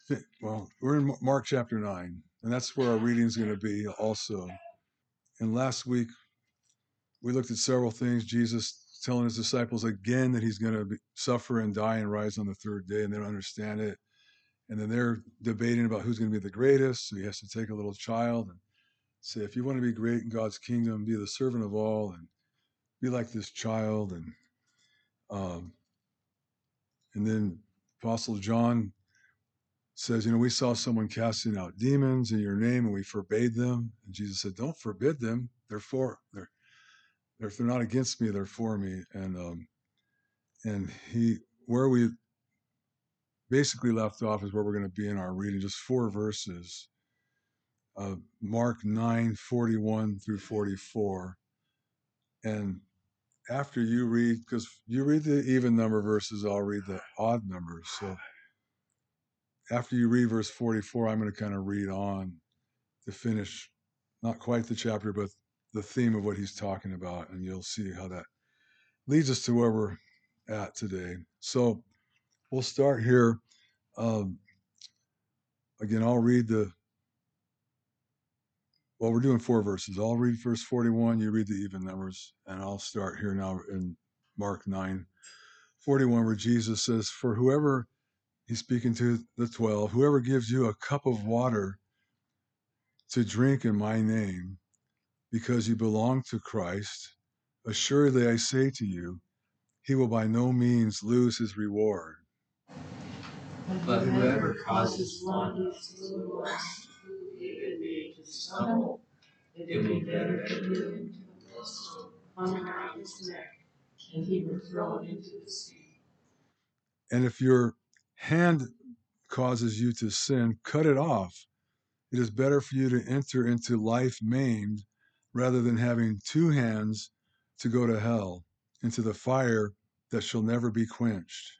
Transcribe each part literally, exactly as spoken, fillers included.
Well, we're in Mark chapter nine, and that's where our reading is going to be also. And last week, we looked at several things. Jesus telling his disciples again that he's going to be, suffer and die and rise on the third day, and they don't understand it. And then they're debating about who's going to be the greatest. So he has to take a little child and say, if you want to be great in God's kingdom, be the servant of all and be like this child. And um, and then Apostle John says, you know, we saw someone casting out demons in your name and we forbade them. And Jesus said, don't forbid them. They're for, they're, they're if they're not against me, they're for me. And, um, and he, where we basically left off is where we're going to be in our reading, just four verses, uh, Mark nine, forty-one through forty-four. And after you read, because you read the even number verses, I'll read the odd numbers. So after you read verse forty-four, I'm going to kind of read on to finish not quite the chapter, but the theme of what he's talking about. And you'll see how that leads us to where we're at today. So we'll start here. Um, again, I'll read the, well, we're doing four verses. I'll read verse forty-one, you read the even numbers, and I'll start here now in Mark nine, forty-one, where Jesus says, for whoever, he's speaking to the twelve, whoever gives you a cup of water to drink in my name, because you belong to Christ, assuredly I say to you, he will by no means lose his reward. But whoever causes one of his little ones who believe in me to stumble, it would be better for him to wrestle hung around his neck, and he were thrown into the sea. And if your hand causes you to sin, cut it off. It is better for you to enter into life maimed rather than having two hands to go to hell, into the fire that shall never be quenched.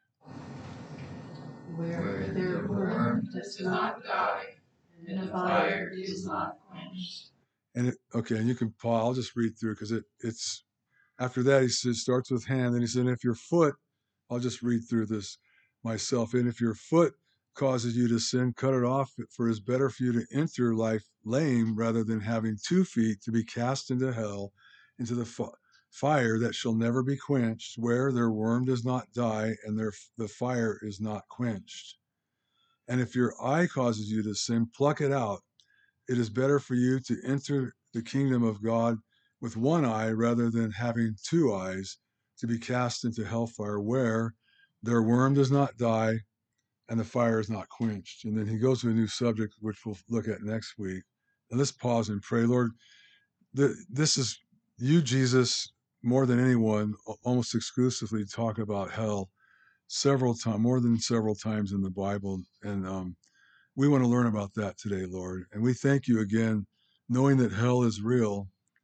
Where their worm does not die, and the fire is not quenched. And it, okay, and you can pause. I'll just read through because it, it's after that he says starts with hand, and he said, if your foot, I'll just read through this myself. And if your foot causes you to sin, cut it off, for it is better for you to enter life lame rather than having two feet to be cast into hell, into the f- fire that shall never be quenched, where their worm does not die and their the fire is not quenched. And if your eye causes you to sin, pluck it out. It is better for you to enter the kingdom of God with one eye rather than having two eyes to be cast into hellfire, where their worm does not die and the fire is not quenched. And then he goes to a new subject, which we'll look at next week. And let's pause and pray. Lord, this is you, Jesus, more than anyone, almost exclusively talk about hell several times, more than several times in the Bible. And um, we want to learn about that today, Lord. And we thank you again, knowing that hell is real,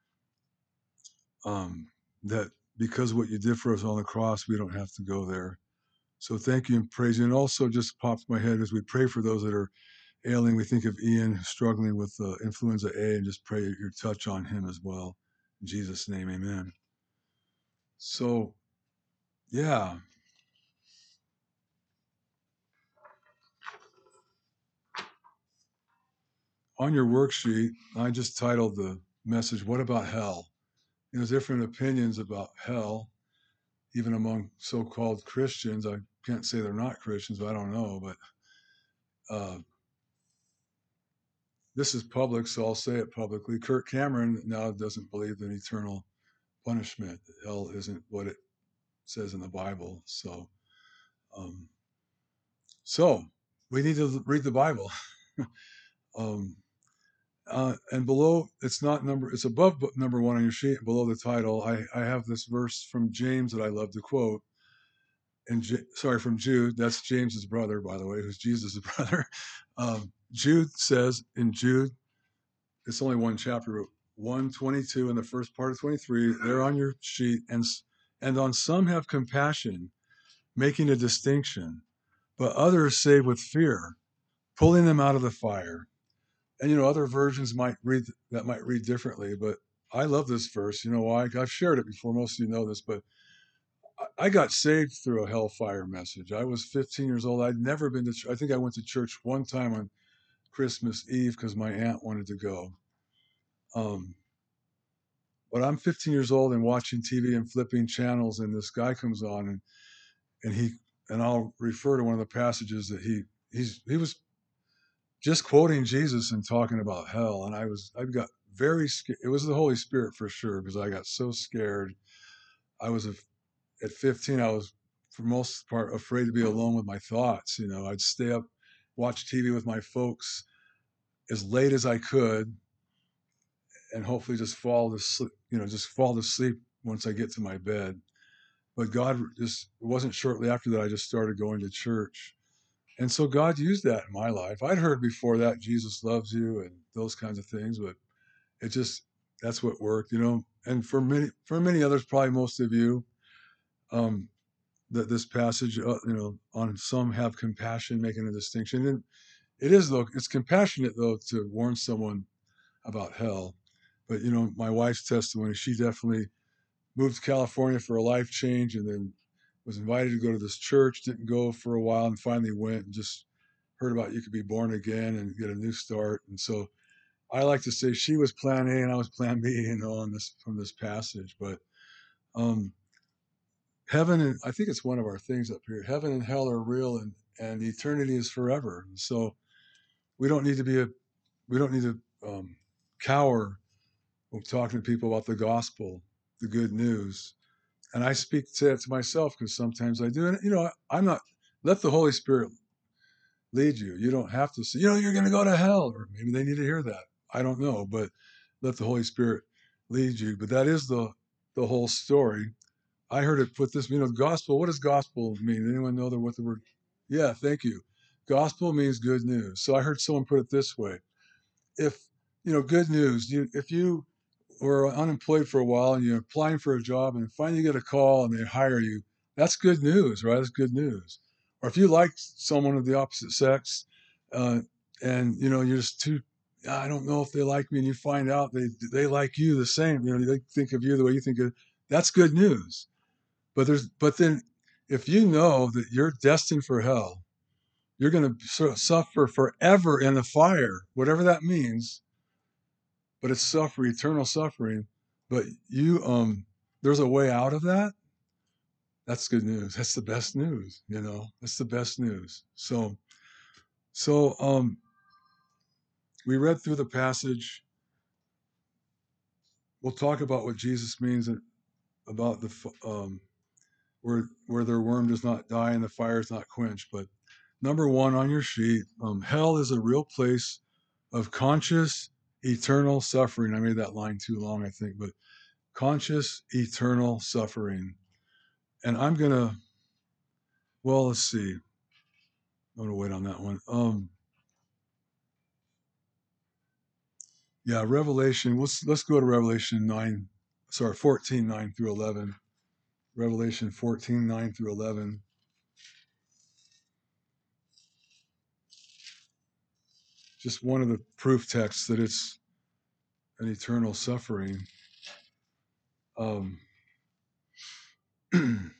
um, that because of what you did for us on the cross, we don't have to go there. So thank you and praise you. And also just pops my head as we pray for those that are ailing. We think of Ian struggling with uh, influenza A and just pray your touch on him as well. In Jesus' name, amen. So, yeah. On your worksheet, I just titled the message, What About Hell? You know, there's different opinions about hell, even among so-called Christians. I can't say they're not Christians, but I don't know. But uh, this is public, so I'll say it publicly. Kirk Cameron now doesn't believe in eternal punishment. Hell isn't what it says in the Bible. So, um, so we need to read the Bible. um, uh, and below, it's not number, it's above number one on your sheet. Below the title, I, I have this verse from James that I love to quote. And sorry, from Jude. That's James's brother, by the way, who's Jesus' brother. Um, Jude says in Jude, it's only one chapter, one twenty-two, and the first part of twenty-three. They're on your sheet, and and on some have compassion, making a distinction, but others save with fear, pulling them out of the fire. And you know, other versions might read that might read differently, but I love this verse. You know why? I've shared it before. Most of you know this, but I got saved through a hellfire message. I was fifteen years old. I'd never been to. Ch- I think I went to church one time on Christmas Eve because my aunt wanted to go. Um, but I'm fifteen years old and watching T V and flipping channels, and this guy comes on, and and he and I'll refer to one of the passages that he he's he was just quoting Jesus and talking about hell, and I was I got very scared. It was the Holy Spirit for sure because I got so scared. I was a, at fifteen. I was for most part afraid to be alone with my thoughts. You know, I'd stay up, watch T V with my folks as late as I could, and hopefully just fall to sleep. You know, just fall to sleep once I get to my bed. But God just it wasn't shortly after that I just started going to church. And so God used that in my life. I'd heard before that Jesus loves you and those kinds of things, but it just that's what worked, you know. And for many for many others, probably most of you, um, that this passage, uh, you know, on some have compassion, making a distinction. And it is though it's compassionate though to warn someone about hell. But you know, my wife's testimony, she definitely moved to California for a life change, and then was invited to go to this church. Didn't go for a while, and finally went and just heard about you could be born again and get a new start. And so I like to say she was plan A and I was plan B, you know, on this from this passage. But um, heaven and I think it's one of our things up here. Heaven and hell are real, and and eternity is forever. And so we don't need to be a we don't need to um, cower when talking to people about the gospel, the good news. And I speak to that to myself because sometimes I do. And you know, I'm not let the Holy Spirit lead you. You don't have to say, you know, you're going to go to hell, or maybe they need to hear that. I don't know, but let the Holy Spirit lead you. But that is the the whole story. I heard it put this, you know, gospel. What does gospel mean? Anyone know the, what the word? Yeah, thank you. Gospel means good news. So I heard someone put it this way: if you know, good news. You, if you were unemployed for a while and you're applying for a job and finally you get a call and they hire you, that's good news, right? That's good news. Or if you like someone of the opposite sex, uh, and you know you're just too, I don't know if they like me, and you find out they they like you the same. You know, they think of you the way you think of. That's good news. But there's but then if you know that you're destined for hell, you're going to suffer forever in the fire, whatever that means, but it's suffering, eternal suffering. But you, um, there's a way out of that. That's good news. That's the best news. You know, that's the best news. So, so um, we read through the passage. We'll talk about what Jesus means about the um, where where their worm does not die and the fire is not quenched. But number one on your sheet, um, hell is a real place of conscious eternal suffering. I made that line too long, I think, but conscious eternal suffering. And I'm gonna, well, let's see. I'm gonna wait on that one. Um, yeah, Revelation. Let's let's go to Revelation nine. Sorry, fourteen nine through eleven. Revelation fourteen nine through eleven. Just one of the proof texts that it's an eternal suffering. Um, in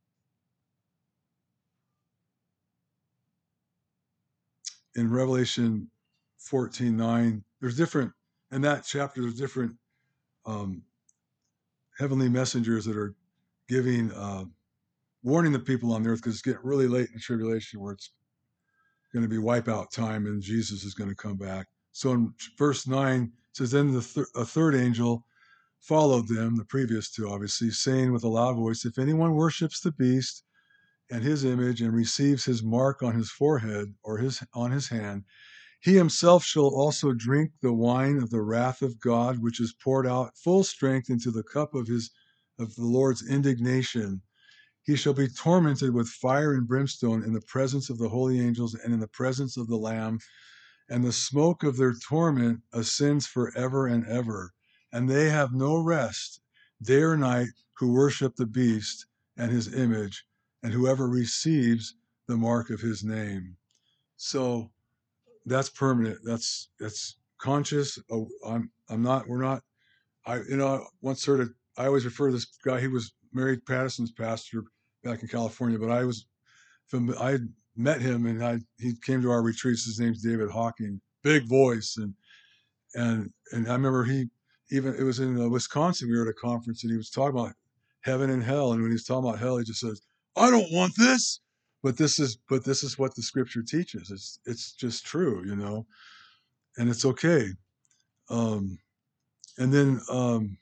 Revelation fourteen nine, there's different in that chapter. There's different um, heavenly messengers that are giving uh, warning the people on the earth because it's getting really late in the tribulation where it's going to be wipeout time and Jesus is going to come back. So in verse nine it says, then the th- a third angel followed them, the previous two obviously, saying with a loud voice, if anyone worships the beast and his image and receives his mark on his forehead or his on his hand, he himself shall also drink the wine of the wrath of God, which is poured out full strength into the cup of his of the Lord's indignation. He shall be tormented with fire and brimstone in the presence of the holy angels and in the presence of the Lamb, and the smoke of their torment ascends forever and ever. And they have no rest, day or night, who worship the beast and his image, and whoever receives the mark of his name. So that's permanent. That's that's conscious. Oh, I'm I'm not. We're not. I you know I once heard it. I always refer to this guy. He was Mary Patterson's pastor. back in California, but I was from I met him, and I he came to our retreats. His name's David Hawking, big voice, and and and I remember he even it was in uh, Wisconsin. We were at a conference, and he was talking about heaven and hell. And when he's talking about hell, he just says, "I don't want this," but this is but this is what the Scripture teaches. It's it's just true, you know, and it's okay. Um, and then um,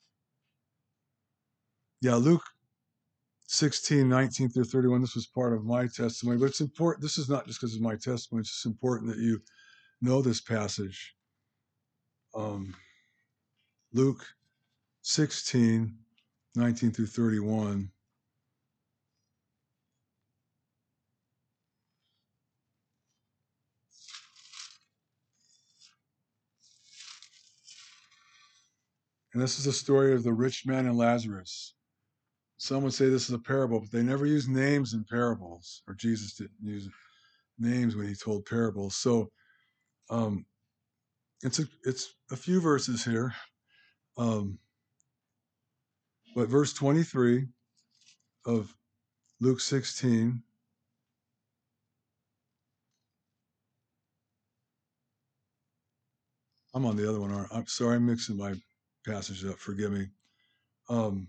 yeah, Luke sixteen, nineteen through thirty-one. This was part of my testimony, but it's important. This is not just because of my testimony. It's just important that you know this passage. Um, Luke sixteen, nineteen through thirty-one. And this is the story of the rich man and Lazarus. Some would say this is a parable, but they never use names in parables, or Jesus didn't use names when he told parables. So um, it's a it's a few verses here. Um, but verse twenty-three of Luke sixteen. I'm on the other one. I'm sorry, I'm mixing my passages up. Forgive me. Um,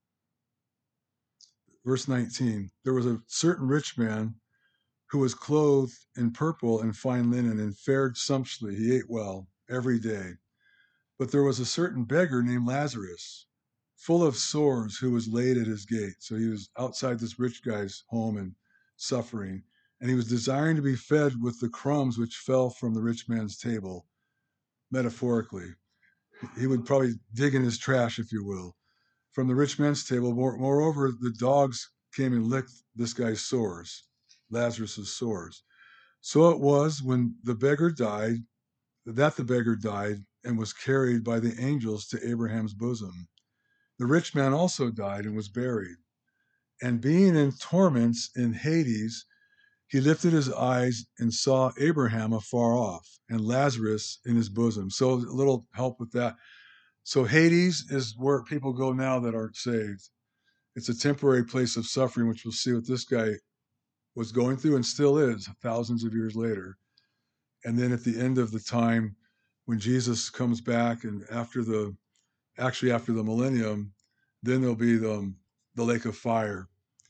verse nineteen. There was a certain rich man who was clothed in purple and fine linen and fared sumptuously. He ate well every day. But there was a certain beggar named Lazarus, full of sores, who was laid at his gate. So he was outside this rich guy's home and suffering. And he was desiring to be fed with the crumbs which fell from the rich man's table, metaphorically. He would probably dig in his trash, if you will, from the rich man's table. Moreover, the dogs came and licked this guy's sores, Lazarus's sores. So it was when the beggar died, that the beggar died and was carried by the angels to Abraham's bosom. The rich man also died and was buried. And being in torments in Hades, he lifted his eyes and saw Abraham afar off and Lazarus in his bosom. So a little help with that. So Hades is where people go now that aren't saved. It's a temporary place of suffering, which we'll see what this guy was going through and still is thousands of years later. And then at the end of the time, when Jesus comes back, and after the, actually after the millennium, then there'll be the, um, the lake of fire.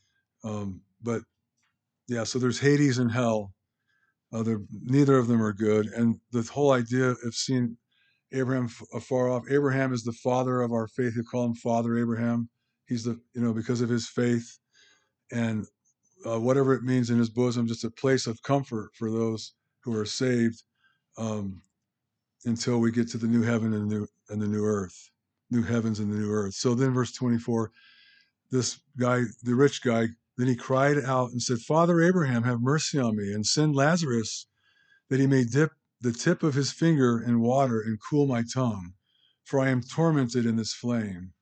Um, but yeah, so there's Hades and hell. Uh, neither of them are good. And the whole idea of seeing Abraham afar off, Abraham is the father of our faith. You call him Father Abraham. He's the, you know, because of his faith and uh, whatever it means in his bosom, just a place of comfort for those who are saved. Um, until we get to the new heaven and the new and the new earth, new heavens and the new earth. So then verse twenty-four, this guy, the rich guy, then he cried out and said, Father Abraham, have mercy on me and send Lazarus that he may dip the tip of his finger in water and cool my tongue, for I am tormented in this flame.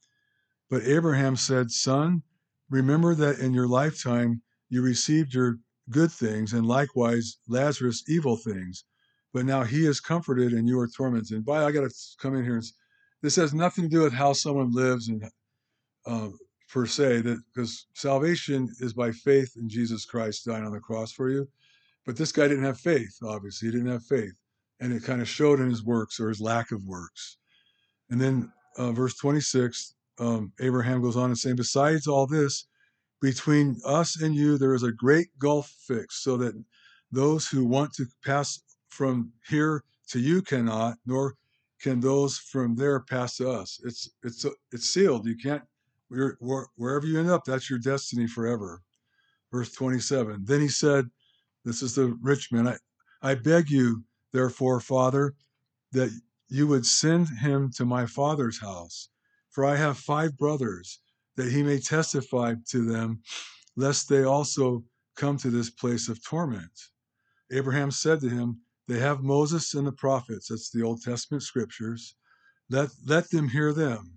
But Abraham said, Son, remember that in your lifetime you received your good things, and likewise Lazarus evil things. But now he is comforted and you are tormented. And by I got to come in here. And, this has nothing to do with how someone lives and uh, per se, that because salvation is by faith in Jesus Christ dying on the cross for you. But this guy didn't have faith. Obviously, he didn't have faith, and it kind of showed in his works or his lack of works. And then uh, verse twenty-six, um, Abraham goes on and saying, besides all this, between us and you there is a great gulf fixed, so that those who want to pass from here to you cannot, nor can those from there pass to us. It's it's it's sealed. You can't. We're, wherever you end up, that's your destiny forever. Verse twenty-seven. Then he said, this is the rich man, I, I beg you, therefore, Father, that you would send him to my father's house, for I have five brothers, that he may testify to them, lest they also come to this place of torment. Abraham said to him, they have Moses and the prophets, that's the Old Testament scriptures, let, let them hear them.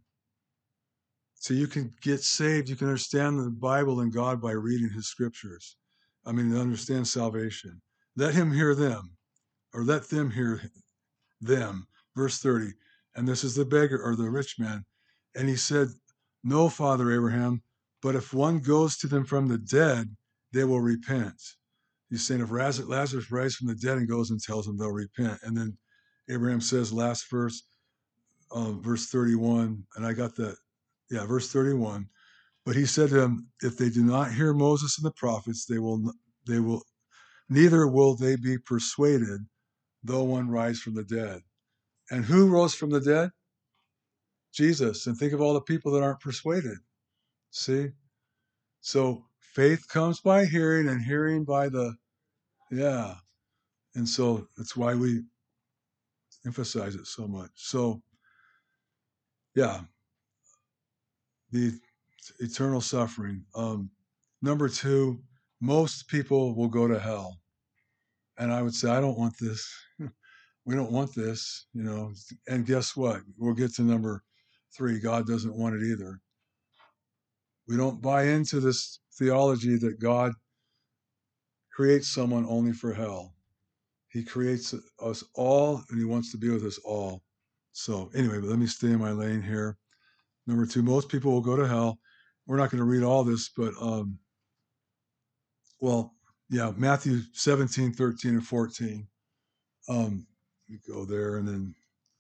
So you can get saved, you can understand the Bible and God by reading his scriptures. I mean, to understand salvation. Let him hear them, or let them hear them. Verse thirty, and this is the beggar or the rich man. And he said, no, Father Abraham, But if one goes to them from the dead, they will repent. He's saying if Lazarus rises from the dead and goes and tells them, they'll repent. And then Abraham says, last verse, um, verse thirty-one, and I got that, yeah, verse thirty-one. But he said to them, if they do not hear Moses and the prophets, they will, they will, neither will they be persuaded, though one rise from the dead. And who rose from the dead? Jesus. And think of all the people that aren't persuaded. See? So faith comes by hearing, and hearing by the, yeah. And so that's why we emphasize it so much. So, yeah, the eternal suffering. Um, number two, most people will go to hell. And I would say, I don't want this. We don't want this, you know. And guess what? We'll get to number three. God doesn't want it either. We don't buy into this theology that God creates someone only for hell. He creates us all, and he wants to be with us all. So anyway, but let me stay in my lane here. Number two, most people will go to hell. We're not going to read all this, but, um, well, yeah, Matthew seventeen, thirteen, and fourteen. Um, you go there, and then,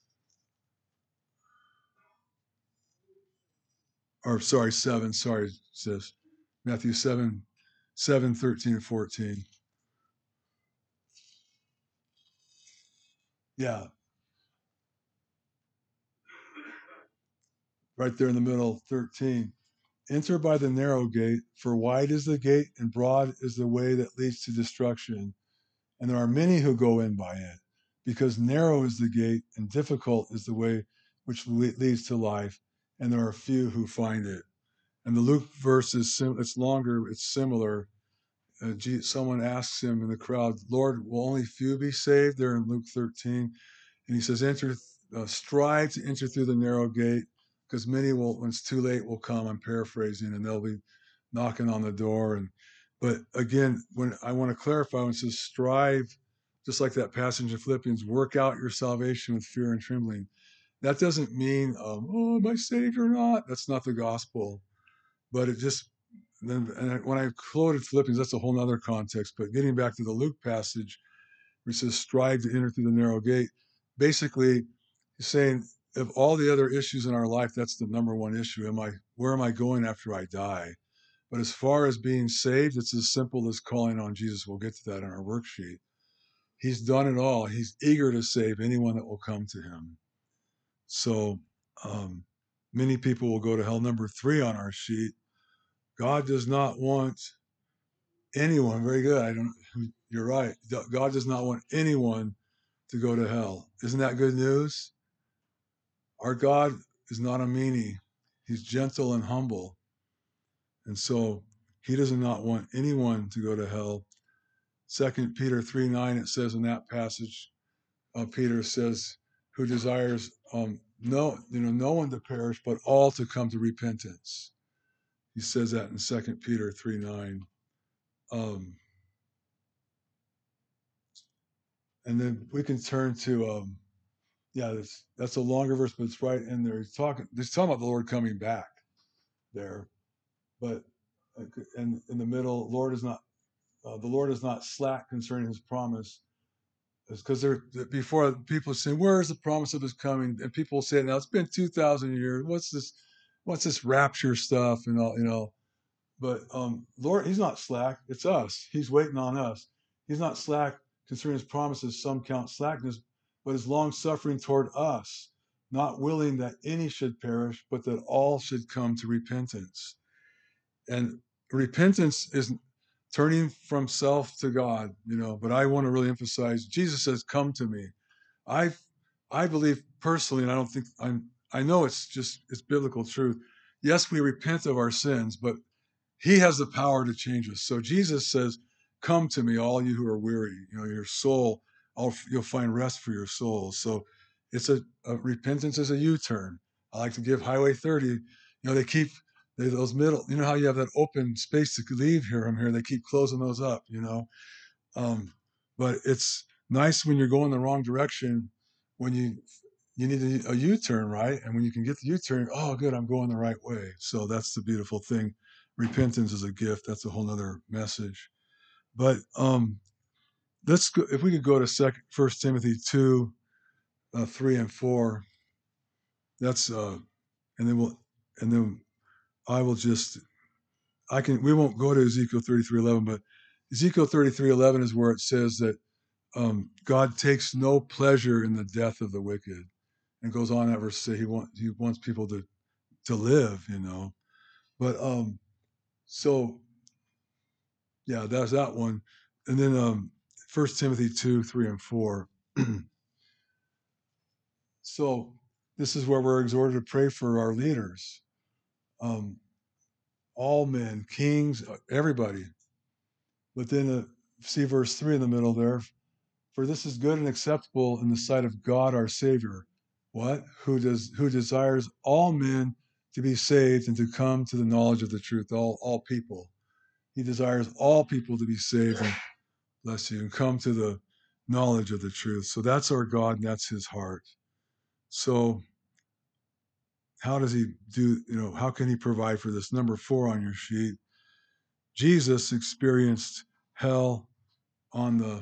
or sorry, seven, sorry, sis. Matthew seven, seven, thirteen, and fourteen. Yeah, right there in the middle, thirteen. Enter by the narrow gate, for wide is the gate and broad is the way that leads to destruction, and there are many who go in by it, because narrow is the gate and difficult is the way which leads to life, and there are few who find it. And the Luke verse is sim- it's longer, it's similar. Uh, Jesus, someone asks him in the crowd, Lord, will only few be saved? There in Luke thirteen. And he says, enter, uh, strive to enter through the narrow gate, because many will, when it's too late, will come. I'm paraphrasing, and they'll be knocking on the door. And but again, when I want to clarify, when it says strive, just like that passage in Philippians, work out your salvation with fear and trembling. That doesn't mean, um, oh, am I saved or not? That's not the gospel. But it just, then, and when I quoted Philippians, that's a whole other context. But getting back to the Luke passage, where he says, strive to enter through the narrow gate. Basically, he's saying, of all the other issues in our life, that's the number one issue. Am I, where am I going after I die? But as far as being saved, it's as simple as calling on Jesus. We'll get to that in our worksheet. He's done it all. He's eager to save anyone that will come to him. So um, many people will go to hell. Number three on our sheet, God does not want anyone. Very good. I don't. You're right. God does not want anyone to go to hell. Isn't that good news? Our God is not a meanie. He's gentle and humble. And so he does not want anyone to go to hell. Second Peter three nine, it says in that passage, uh, Peter says, who desires um, no, you know, no one to perish, but all to come to repentance. He says that in Second Peter three nine. Um, and then we can turn to um, yeah, that's, that's a longer verse, but it's right in there. He's talking, he's talking about the Lord coming back there, but in, in the middle, Lord is not, uh, the Lord is not slack concerning his promise. It's because they're, before people say, where's the promise of his coming? And people say, now it's been two thousand years. What's this, what's this rapture stuff and all, you know? But um, Lord, he's not slack. It's us. He's waiting on us. He's not slack concerning his promises. Some count slackness, but is long suffering toward us, not willing that any should perish, but that all should come to repentance. And repentance is turning from self to God, you know. But I want to really emphasize, Jesus says, "Come to me." I, I believe personally, and I don't think I'm. I know it's just it's biblical truth. Yes, we repent of our sins, but he has the power to change us. So Jesus says, come to me, all you who are weary, you know, your soul, I'll, you'll find rest for your soul. So it's a, a repentance is a U-turn. I like to give Highway thirty, you know, they keep, they, those middle, you know how you have that open space to leave here from here, they keep closing those up, you know. Um, but it's nice when you're going the wrong direction, when you, you need a, a U-turn, right? And when you can get the U-turn, oh, good, I'm going the right way. So that's the beautiful thing repentance is a gift. That's a whole nother message. But um, let's go, if we could go to second, First Timothy two, uh, three and four. That's uh, and then we'll and then I will just I can we won't go to Ezekiel thirty-three eleven, but Ezekiel thirty-three eleven is where it says that um, God takes no pleasure in the death of the wicked, and goes on that verse to say he wants he wants people to to live, you know. But um, so yeah, that's that one, and then um, First Timothy two, three and four. So this is where we're exhorted to pray for our leaders, um, all men, kings, everybody. But then uh, see verse three in the middle there. For this is good and acceptable in the sight of God our Savior. What? Who does who desires all men to be saved and to come to the knowledge of the truth, all all people. He desires all people to be saved and bless you and come to the knowledge of the truth. So that's our God and that's his heart. So how does he do, you know, how can he provide for this? Number four on your sheet. Jesus experienced hell on the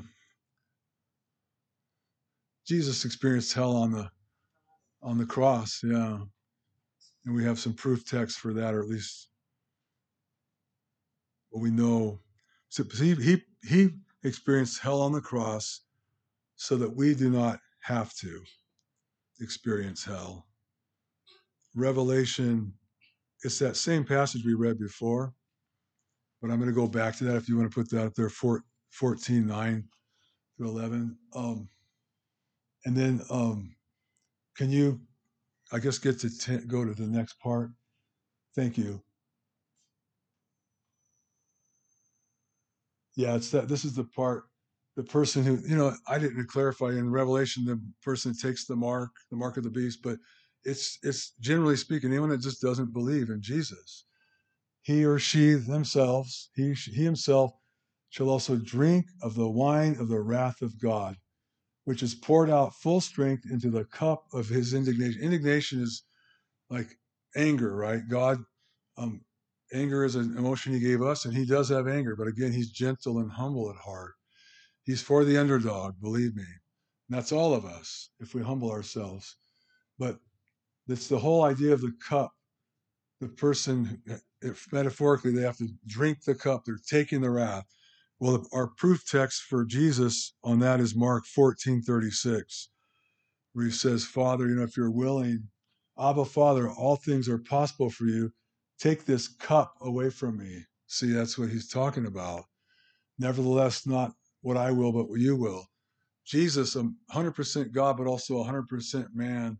Jesus experienced hell on the on the cross, yeah. And we have some proof text for that, or at least what we know. So he he he experienced hell on the cross so that we do not have to experience hell. Revelation, it's that same passage we read before, but I'm going to go back to that if you want to put that up there, fourteen, nine through eleven. Um, and then um, can you, I guess, get to ten, go to the next part? Thank you. Yeah, it's that. This is the part. The person who, you know, I didn't clarify in Revelation the person that takes the mark, the mark of the beast, but it's it's generally speaking anyone that just doesn't believe in Jesus. He or she themselves, he he himself shall also drink of the wine of the wrath of God, which is poured out full strength into the cup of his indignation. Indignation is like anger, right? God, um, anger is an emotion he gave us, and he does have anger, but again, he's gentle and humble at heart. He's for the underdog, believe me. And that's all of us if we humble ourselves. But it's the whole idea of the cup. The person, if metaphorically, they have to drink the cup. They're taking the wrath. Well, our proof text for Jesus on that is Mark fourteen thirty-six, where he says, Father, you know, if you're willing, Abba, Father, all things are possible for you. Take this cup away from me. See, that's what he's talking about. Nevertheless, not what I will, but what you will. Jesus, one hundred percent God, but also one hundred percent man,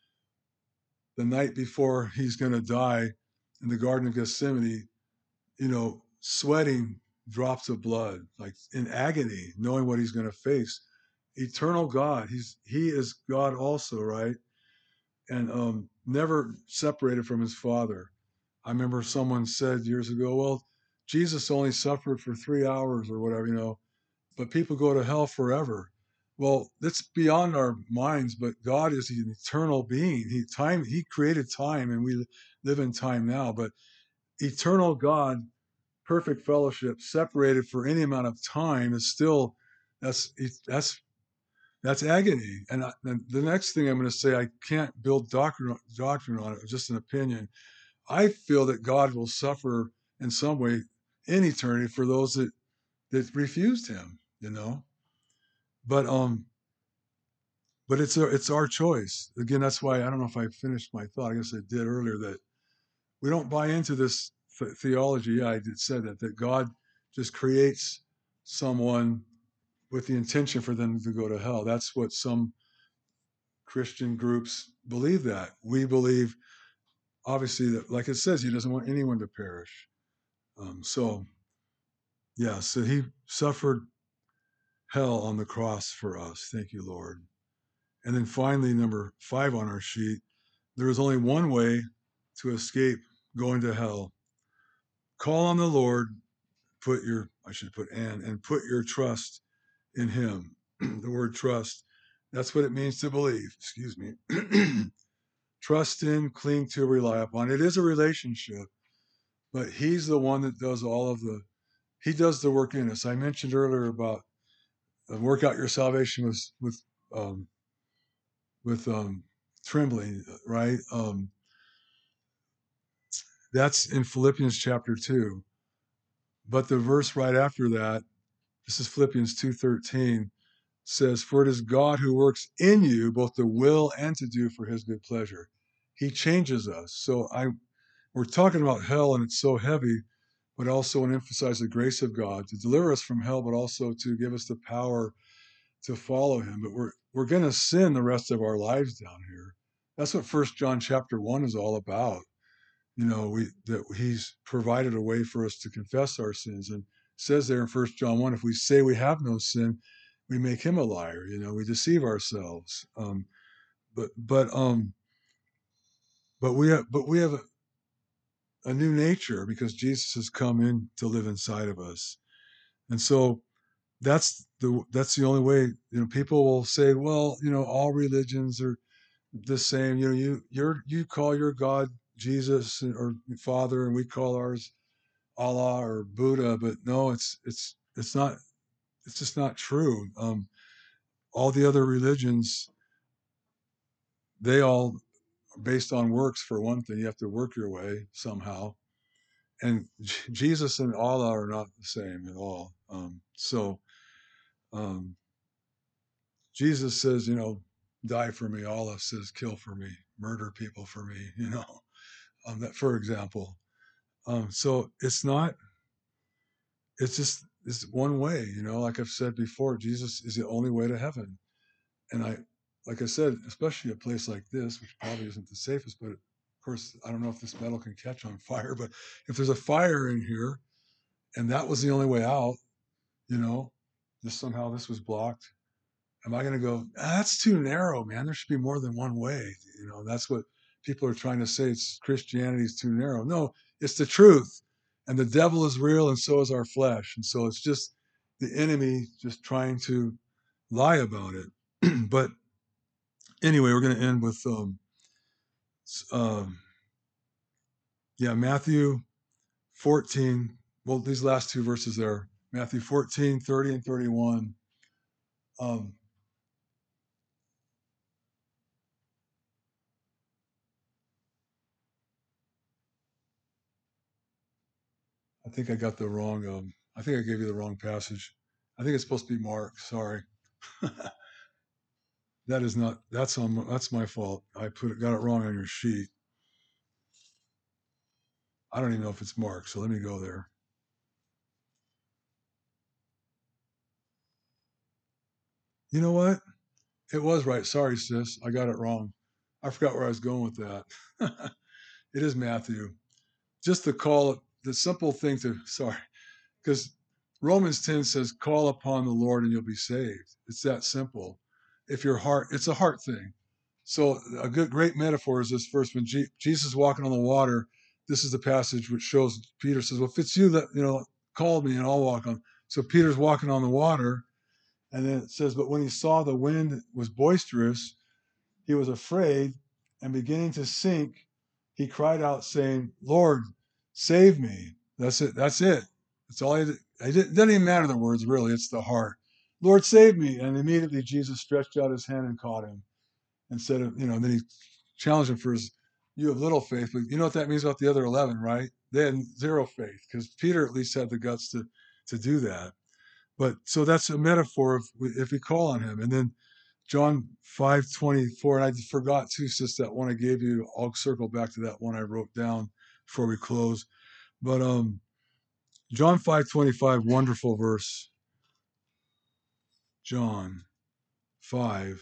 the night before he's going to die in the Garden of Gethsemane, you know, sweating drops of blood, like in agony, knowing what he's going to face. Eternal God, he's he is God also, right? And um, never separated from his Father. I remember someone said years ago, well, Jesus only suffered for three hours or whatever, you know, but people go to hell forever. Well, that's beyond our minds, but God is an eternal being. He time he created time and we live in time now, but eternal God, perfect fellowship, separated for any amount of time is still that's that's that's agony. And, I, and the next thing I'm going to say, I can't build doctrine doctrine on it, it's just an opinion. I feel that God will suffer in some way in eternity for those that that refused him, you know. But um but it's a, it's our choice. Again, that's why I don't know if I finished my thought. I guess I did earlier that we don't buy into this th- theology. Yeah, I did said that that God just creates someone with the intention for them to go to hell. That's what some Christian groups believe. That we believe, obviously, that like it says, he doesn't want anyone to perish. Um, so yeah, so he suffered hell on the cross for us. Thank you, Lord. And then finally, number five on our sheet, there is only one way to escape going to hell. Call on the Lord, put your, I should put and, and put your trust in him. The word trust, that's what it means to believe, excuse me. Trust in, cling to, rely upon. It is a relationship, but he's the one that does all of the, he does the work in us. I mentioned earlier about uh, work out your salvation with, with, um, with, um, trembling, right? Um, that's in Philippians chapter two. But the verse right after that, this is Philippians two thirteen, says, "For it is God who works in you both to will and to do for his good pleasure." He changes us. So I we're talking about hell, and it's so heavy, but also want to emphasize the grace of God to deliver us from hell, but also to give us the power to follow him. But we're we're going to sin the rest of our lives down here. That's what First John chapter one is all about. You know, we that he's provided a way for us to confess our sins, and says there in First John one, if we say we have no sin, we make him a liar. You know, we deceive ourselves. Um, but but um, but we have but we have a, a new nature because Jesus has come in to live inside of us, and so that's the that's the only way. You know, people will say, well, you know, all religions are the same. You know, you you're you call your God Jesus or Father, and we call ours Allah or Buddha, but no, it's it's it's not. It's just not true. Um, all the other religions, they all are based on works. For one thing, you have to work your way somehow, and J- Jesus and Allah are not the same at all. Um, so um, Jesus says, you know, die for me. Allah says, kill for me, murder people for me. You know, um, that for example. Um, so it's not. It's just it's one way. You know, like I've said before, Jesus is the only way to heaven. And I, like I said, especially a place like this, which probably isn't the safest, but of course, I don't know if this metal can catch on fire, but if there's a fire in here and that was the only way out, you know, just somehow this was blocked, am I going to go, ah, that's too narrow, man? There should be more than one way. You know, that's what people are trying to say. It's Christianity is too narrow. No, it's the truth. And the devil is real, and so is our flesh. And so it's just the enemy just trying to lie about it. But anyway, we're going to end with, um, um, yeah, Matthew fourteen. Well, these last two verses there, Matthew fourteen, thirty and thirty-one. Um, I think I got the wrong, um, I think I gave you the wrong passage. I think it's supposed to be Mark. Sorry. That is not, that's on, that's my fault. I put it, got it wrong on your sheet. I don't even know if it's Mark, so let me go there. You know what? It was right. Sorry, sis. I got it wrong. I forgot where I was going with that. It is Matthew. Just to call it the simple thing to, sorry, because Romans ten says, call upon the Lord and you'll be saved. It's that simple. If your heart, it's a heart thing. So a good, great metaphor is this verse when G, Jesus is walking on the water. This is the passage which shows Peter says, well, if it's you that, you know, called me and I'll walk on. So Peter's walking on the water. And then it says, but when he saw the wind was boisterous, he was afraid, and beginning to sink, he cried out, saying, Lord, save me. That's it. That's it. That's all he did. It doesn't even matter the words, really. It's the heart. Lord, save me. And immediately Jesus stretched out his hand and caught him. Instead of, you know, and then he challenged him for his, you have little faith. But you know what that means about the other eleven, right? They had zero faith because Peter at least had the guts to, to do that. But so that's a metaphor of if we call on him. And then John five twenty-four, and I forgot too, sis, that one I gave you. I'll circle back to that one I wrote down before we close. But um, John five twenty-five, wonderful verse. John five,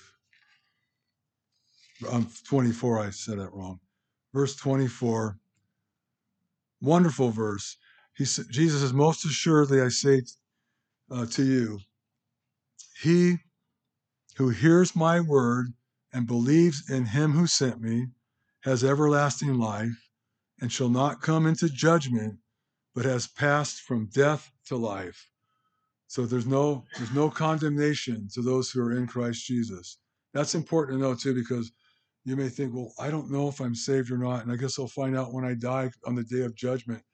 um, twenty-four, I said that wrong. Verse twenty-four, wonderful verse. He said, Jesus says, most assuredly I say uh, to you, he who hears my word and believes in him who sent me has everlasting life and shall not come into judgment, but has passed from death to life. So there's no there's no condemnation to those who are in Christ Jesus. That's important to know too, because you may think, well, I don't know if I'm saved or not, and I guess I'll find out when I die on the day of judgment.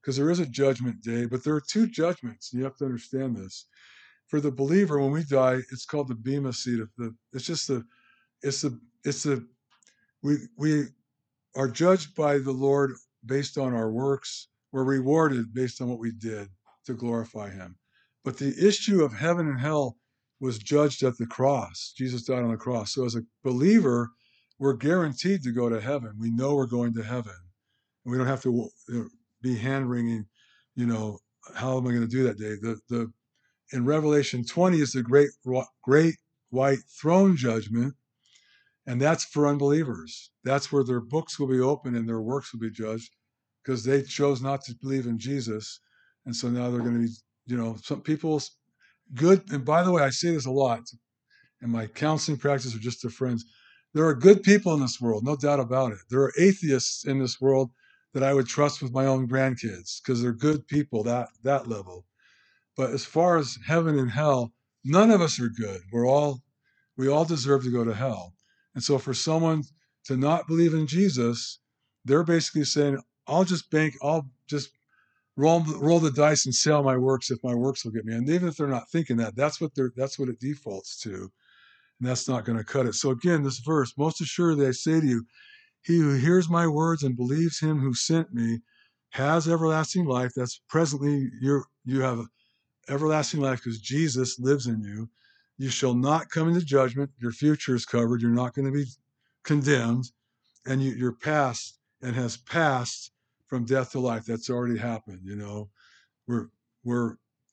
because there is a judgment day, but there are two judgments. You have to understand this. For the believer, when we die, it's called the bema seat of the. It's just the. It's the. It's the. We we are judged by the Lord based on our works. We're rewarded based on what we did to glorify Him. But the issue of heaven and hell was judged at the cross. Jesus died on the cross. So as a believer, we're guaranteed to go to heaven. We know we're going to heaven. And we don't have to be hand-wringing, you know, how am I going to do that day? The the in Revelation twenty is the great great white throne judgment, and that's for unbelievers. That's where their books will be opened and their works will be judged because they chose not to believe in Jesus. And so now they're going to be, you know, some people good. And by the way, I say this a lot in my counseling practice or just to friends. There are good people in this world, no doubt about it. There are atheists in this world that I would trust with my own grandkids because they're good people, that that level. But as far as heaven and hell, none of us are good. We're all, we all deserve to go to hell. And so for someone to not believe in Jesus, they're basically saying, I'll just bank, I'll just roll, roll the dice and sell my works if my works will get me. And even if they're not thinking that, that's what they're, that's what it defaults to. And that's not going to cut it. So again, this verse, most assuredly I say to you, he who hears my words and believes him who sent me has everlasting life. That's presently you you have everlasting life because Jesus lives in you. You shall not come into judgment. Your future is covered. You're not going to be condemned. And you, you're past and has passed from death to life. That's already happened. You know, we're, we're,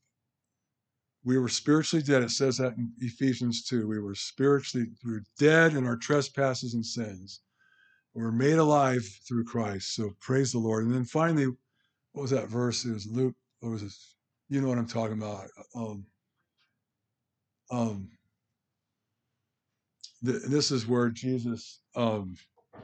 we were spiritually dead. It says that in Ephesians two. We were spiritually, we were dead in our trespasses and sins. We were made alive through Christ. So praise the Lord. And then finally, what was that verse? It was Luke. What was it? You know what I'm talking about. Um, um, th- this is where Jesus, um,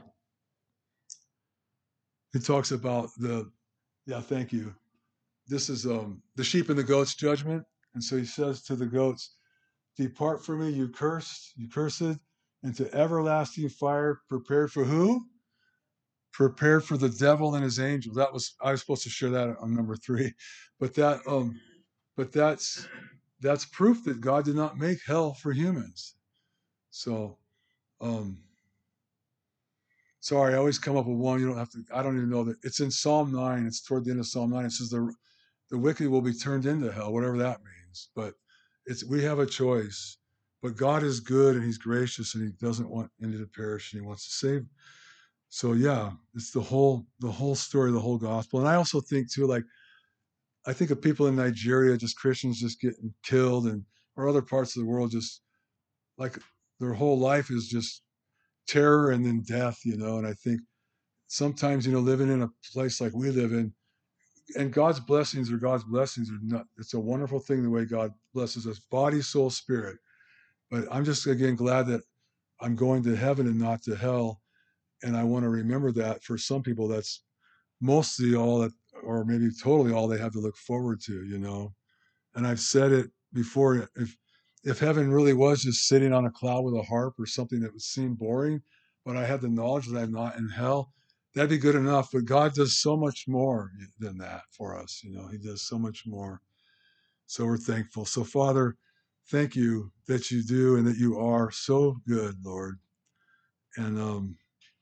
he talks about the, yeah, thank you. This is um, the sheep and the goats judgment. And so he says to the goats, depart from me, you cursed, you cursed, into everlasting fire prepared for who? Prepared for the devil and his angels. That was, I was supposed to share that on number three. But that, um, but that's, that's proof that God did not make hell for humans. So, um, sorry, I always come up with one. You don't have to, I don't even know that. It's in Psalm nine. It's toward the end of Psalm nine. It says the, the wicked will be turned into hell, whatever that means. But it's, we have a choice. But God is good and he's gracious and he doesn't want any to perish and he wants to save. So yeah, it's the whole, the whole story, the whole gospel. And I also think too, like, I think of people in Nigeria, just Christians just getting killed and, or other parts of the world, just like their whole life is just terror and then death, you know. And I think sometimes, you know, living in a place like we live in, and God's blessings are God's blessings are not, it's a wonderful thing the way God blesses us, body, soul, spirit. But I'm just, again, glad that I'm going to heaven and not to hell. And I want to remember that for some people, that's mostly all that, or maybe totally all they have to look forward to, you know. And I've said it before, if if heaven really was just sitting on a cloud with a harp or something that would seem boring, but I had the knowledge that I'm not in hell, that'd be good enough. But God does so much more than that for us. You know, he does so much more. So we're thankful. So Father, thank you that you do and that you are so good, Lord. And um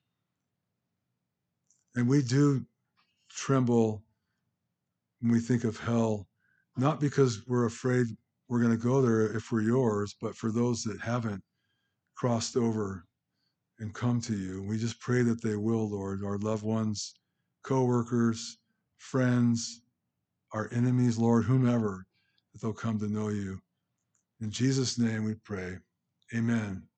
and we do tremble when we think of hell, not because we're afraid we're going to go there if we're yours, but for those that haven't crossed over and come to you. We just pray that they will, Lord, our loved ones, co-workers, friends, our enemies, Lord, whomever, that they'll come to know you. In Jesus' name we pray. Amen.